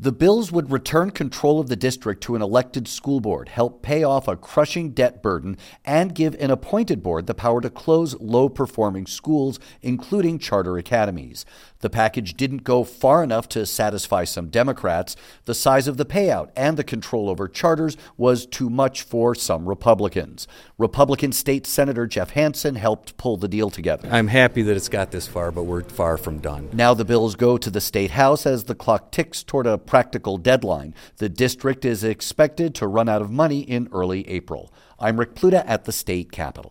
The bills would return control of the district to an elected school board, help pay off a crushing debt burden, and give an appointed board the power to close low-performing schools, including charter academies. The package didn't go far enough to satisfy some Democrats. The size of the payout and the control over charters was too much for some Republicans. Republican State Senator Jeff Hansen helped pull the deal together. I'm happy that it's got this far, but we're far from done. Now the bills go to the State House as the clock ticks toward a practical deadline. The district is expected to run out of money in early April. I'm Rick Pluta at the state capitol.